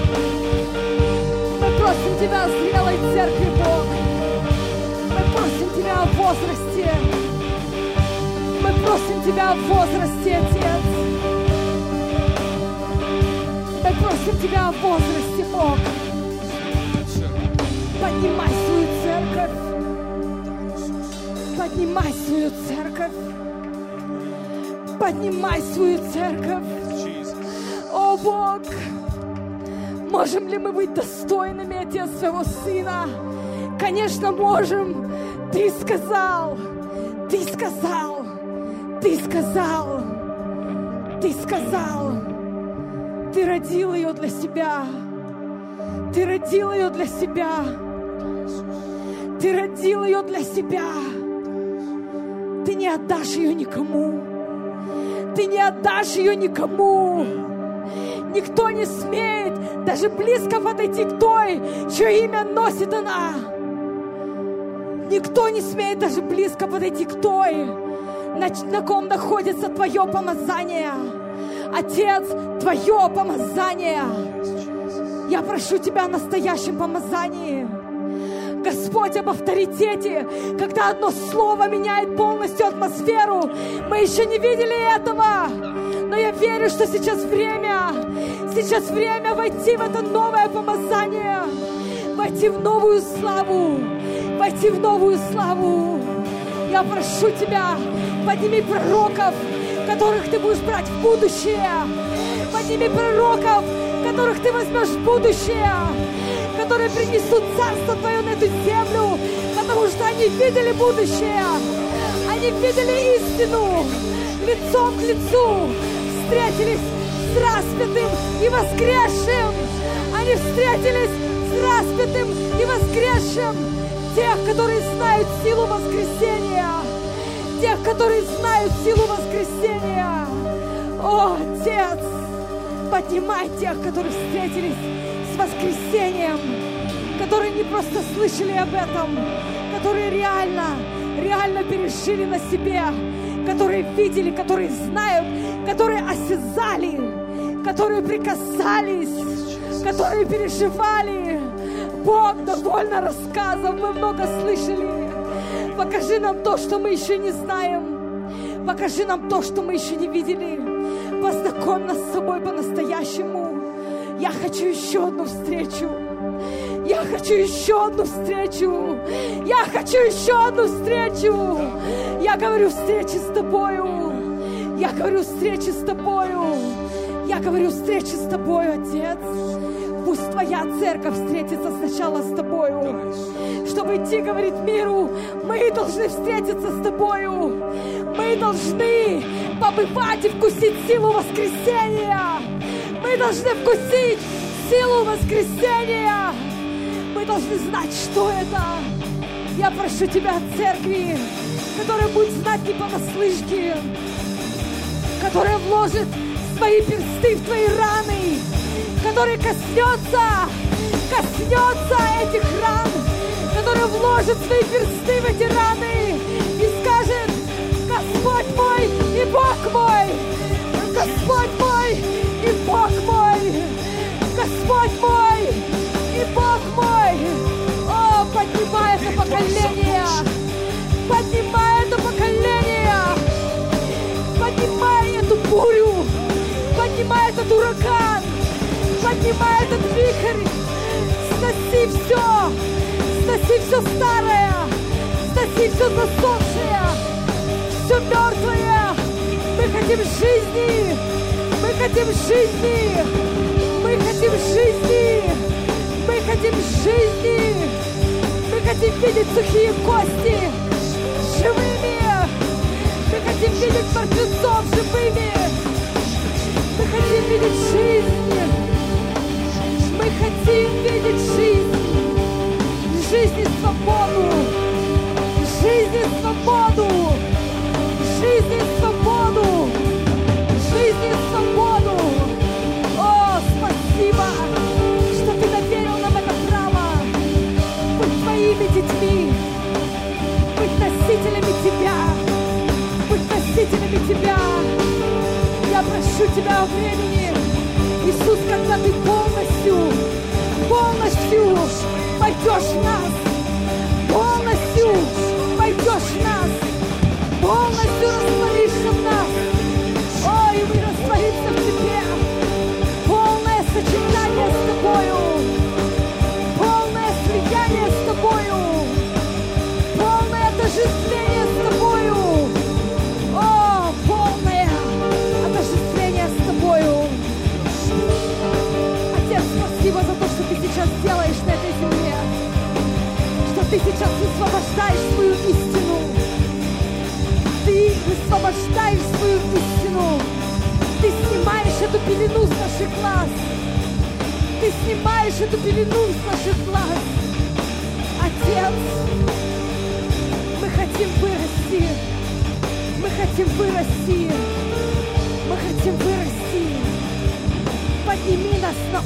Мы просим Тебя о зрелой церкви, Бог. Мы просим Тебя о возрасте. Мы просим Тебя о возрасте, Отец. Мы просим Тебя о возрасте, Бог. Поднимай свою церковь. Поднимай свою церковь. Поднимай свою церковь. О, Бог! Можем ли мы быть достойными, Отец, своего Сына? Конечно, можем. Ты сказал. Ты сказал. Ты сказал. Ты сказал. Ты родил ее для себя. Ты родил ее для себя. Ты родил ее для себя. Ты не отдашь ее никому. Ты не отдашь ее никому. Никто не смеет даже близко подойти к той, чье имя носит она. Никто не смеет даже близко подойти к той, на ком находится Твое помазание. Отец, Твое помазание. Я прошу Тебя о настоящем помазании. Господь, об авторитете, когда одно слово меняет полностью атмосферу. Мы еще не видели этого, но я верю, что сейчас время войти в это новое помазание, войти в новую славу. Я прошу Тебя, подними пророков, которых Ты будешь брать в будущее. Подними пророков, которых Ты возьмешь в будущее, которые принесут Царство Твое на эту землю, потому что они видели будущее, они видели истину, лицом к лицу, встретились с распятым и воскресшим, они встретились с распятым и воскресшим, тех, которые знают силу воскресения, тех, которые знают силу воскресения. О, Отец, поднимай тех, которые встретились с воскресением, которые не просто слышали об этом, которые реально пережили на себе, которые видели, которые знают, которые осязали, которые прикасались, которые переживали. Бог, довольно рассказов, мы много слышали. Покажи нам то, что мы еще не знаем. Покажи нам то, что мы еще не видели. Познакомь нас с собой по-настоящему. Я хочу еще одну встречу. Я хочу еще одну встречу. Я хочу еще одну встречу. Я говорю встречи с Тобою. Я говорю встречи с Тобою. Я говорю встречи с Тобою, Отец. Пусть Твоя церковь встретится сначала с Тобою. Чтобы идти, говорит миру, мы должны встретиться с Тобою. Мы должны побывать и вкусить силу воскресения. Мы должны вкусить силу воскресения. Мы должны знать, что это. Я прошу Тебя от церкви, которая будет знать не понаслышке, которая вложит свои персты в Твои раны, который коснется этих ран, который вложит свои персты в эти раны и скажет: Господь мой и Бог мой, Господь мой и Бог мой, Господь мой и Бог мой. О, поднимай это поколение, Поднимай этот вихрь. Сноси все старое, сноси все засохшее, все мертвое. Мы хотим жизни, мы хотим жизни, мы хотим жизни, мы хотим жизни. Мы хотим видеть сухие кости живыми. Мы хотим видеть мертвецов живыми. Мы хотим видеть жизнь. Мы хотим видеть жизнь. Жизнь и свободу. Жизнь и свободу. Жизнь и свободу. Жизнь и свободу. О, спасибо, что ты доверил нам это право. Быть твоими детьми. Быть носителями тебя. Быть носителями тебя. Я прошу тебя о времени, Иисус, когда ты полностью войдешь в нас, полностью войдешь в нас, полностью растворишься в нас. Ой, мы растворимся в тебе. Полное сочетание с тобою, полное слияние с тобою, полное отождествление с тобою. О, полное отождествление с тобою. Отец, спасибо за то, что ты сейчас делаешь на этой земле, что ты сейчас высвобождаешь свою истину. Ты высвобождаешь свою истину. Ты снимаешь эту пелену с наших глаз. Ты снимаешь эту пелену с наших глаз. Отец, мы хотим вырасти. Мы хотим вырасти. Мы хотим вырасти. Подними нас на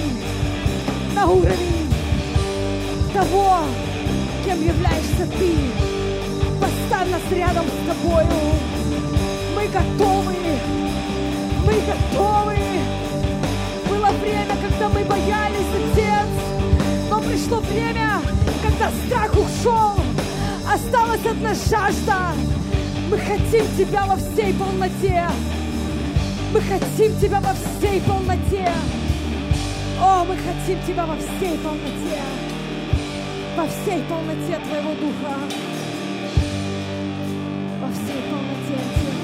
уровень того, кем являешься ты. Поставь нас рядом с тобою. Мы готовы. Мы готовы. Было время, когда мы боялись, Отец, но пришло время, когда страх ушел. Осталась одна жажда. Мы хотим Тебя во всей полноте. Мы хотим Тебя во всей полноте. О, мы хотим Тебя во всей полноте. Во всей полноте Твоего Духа. Во всей полноте, Отец.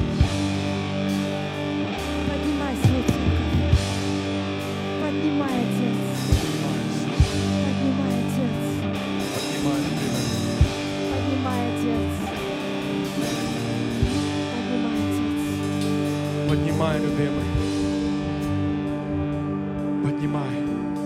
Поднимай свой церковь. Поднимай, Отец. Поднимай, Отец. Поднимай, Отец. Поднимай, Отец. Поднимай, любимый. Поднимай.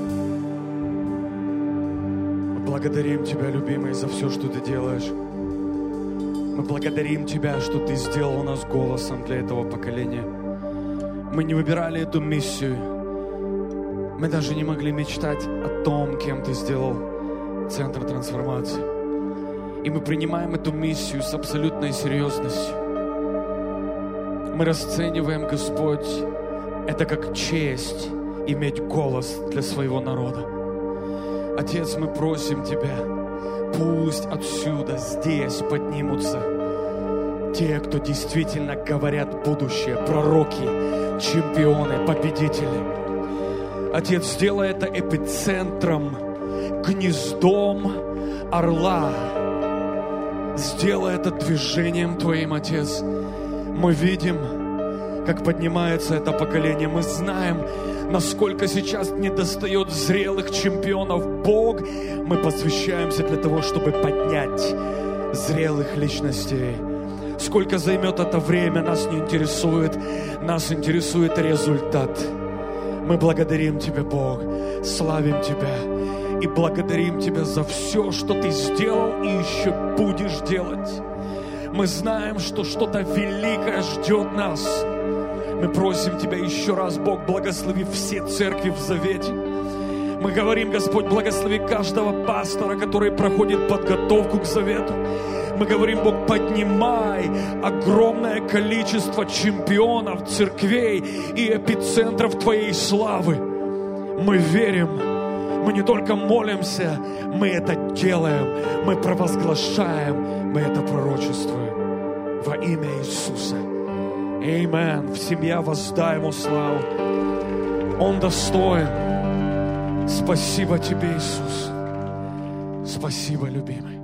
Мы благодарим Тебя, любимый, за все, что Ты делаешь. Мы благодарим Тебя, что Ты сделал нас голосом для этого поколения. Мы не выбирали эту миссию. Мы даже не могли мечтать о том, кем Ты сделал Центр трансформации. И мы принимаем эту миссию с абсолютной серьезностью. Мы расцениваем, Господь, это как честь иметь голос для своего народа. Отец, мы просим Тебя, пусть отсюда, здесь поднимутся те, кто действительно говорят будущее, пророки, чемпионы, победители. Отец, сделай это эпицентром, гнездом орла. Сделай это движением Твоим, Отец. Мы видим, как поднимается это поколение. Мы знаем, насколько сейчас недостает зрелых чемпионов. Бог, мы посвящаемся для того, чтобы поднять зрелых личностей. Сколько займет это время, нас не интересует. Нас интересует результат. Мы благодарим Тебя, Бог, славим Тебя и благодарим Тебя за все, что Ты сделал и еще будешь делать. Мы знаем, что что-то великое ждет нас. Мы просим Тебя еще раз, Бог, благослови все церкви в Завете. Мы говорим, Господь, благослови каждого пастора, который проходит подготовку к Завету. Мы говорим, Бог, поднимай огромное количество чемпионов, церквей и эпицентров Твоей славы. Мы верим, мы не только молимся, мы это делаем, мы провозглашаем, мы это пророчествуем. Во имя Иисуса. Аминь. Семья, воздай Ему славу. Он достоин. Спасибо Тебе, Иисус. Спасибо, любимый.